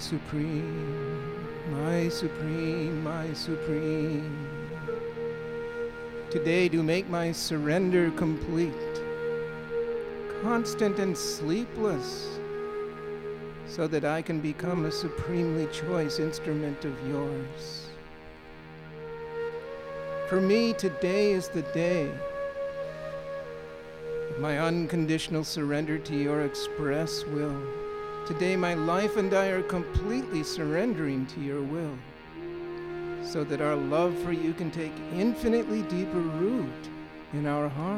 supreme, my supreme, my supreme. Today do make my surrender complete, constant and sleepless, so that I can become a supremely choice instrument of yours. For me, today is the day of my unconditional surrender to your express will. Today, my life and I are completely surrendering to your will, so that our love for you can take infinitely deeper root in our heart.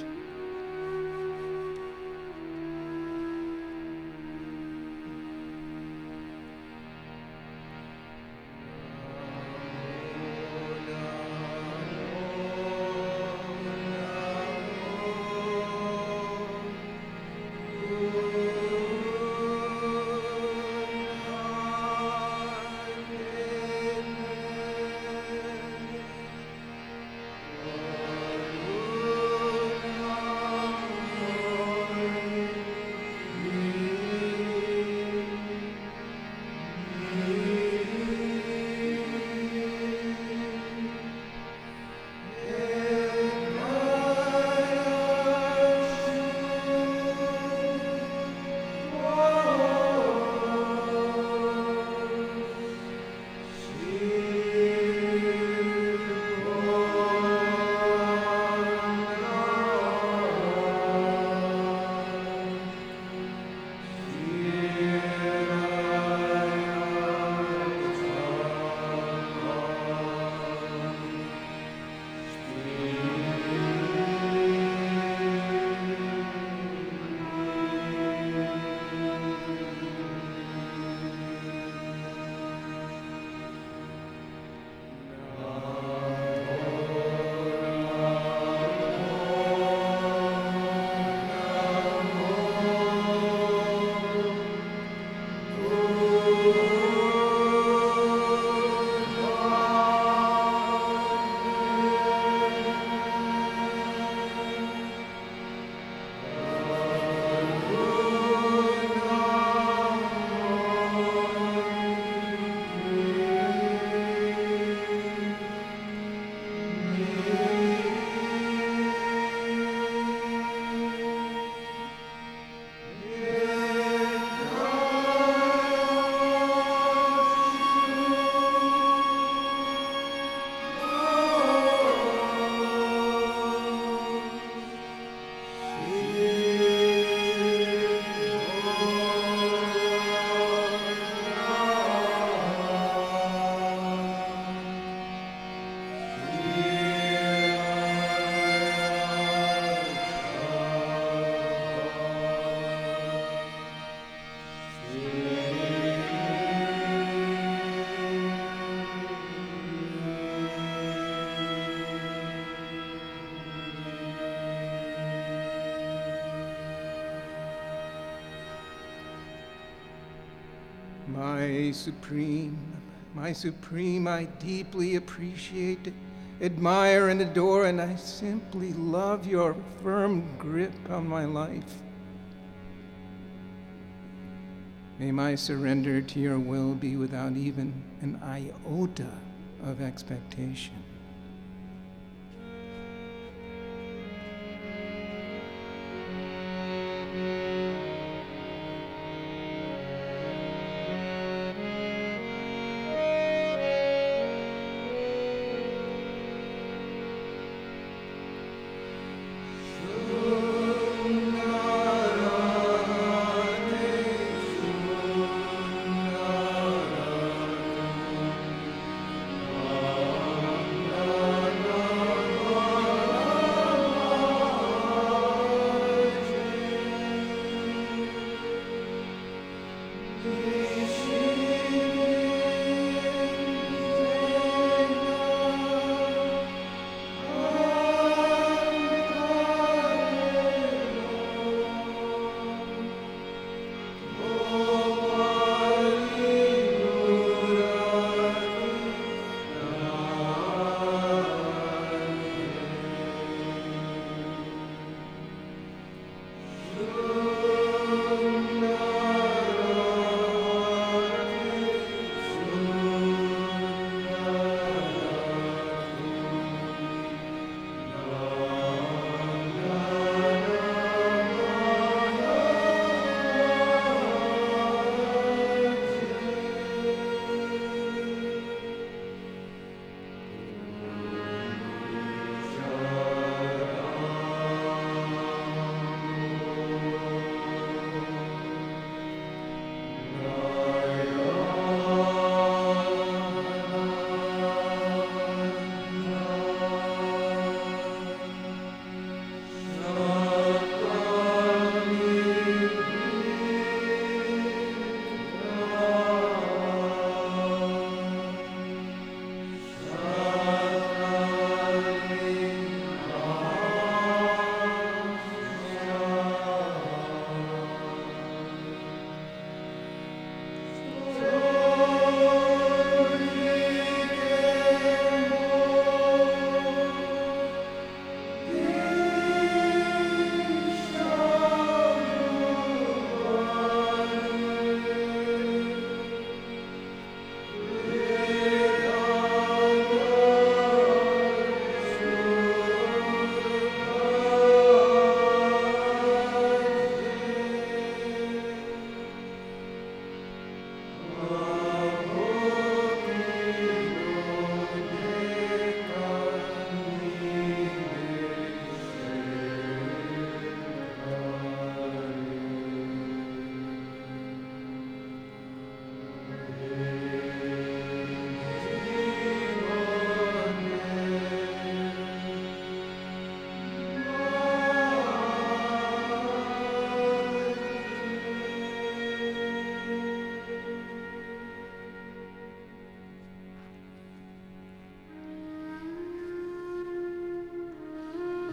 My supreme, I deeply appreciate, admire, and adore, and I simply love your firm grip on my life. May my surrender to your will be without even an iota of expectation.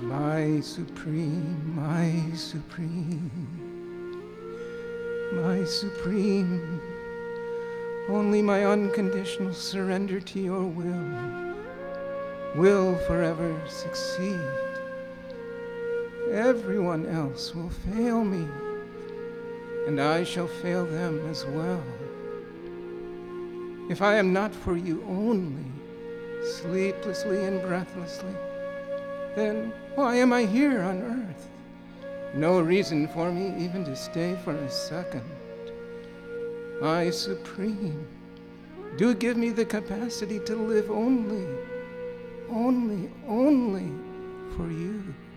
My supreme, my supreme, my supreme. Only my unconditional surrender to your will forever succeed. Everyone else will fail me, and I shall fail them as well. If I am not for you only, sleeplessly and breathlessly, then why am I here on earth? No reason for me even to stay for a second. My supreme, do give me the capacity to live only for you.